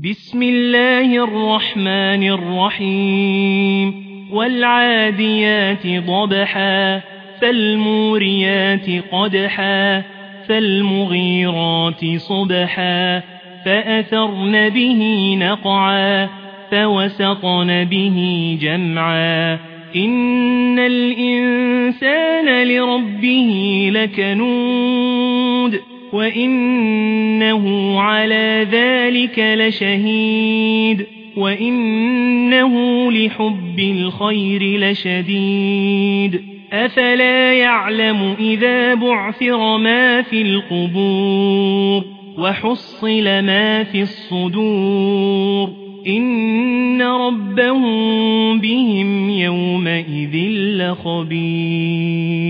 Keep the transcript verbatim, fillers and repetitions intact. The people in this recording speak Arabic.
بسم الله الرحمن الرحيم والعاديات ضبحا فالموريات قدحا فالمغيرات صبحا فأثرن به نقعا فوسطن به جمعا إن الإنسان لربه لكنود وإنه على ذلك لشهيد وإنه لحب الخير لشديد أفلا يعلم إذا بعثر ما في القبور وحصل ما في الصدور إن ربهم بهم يومئذ لخبير.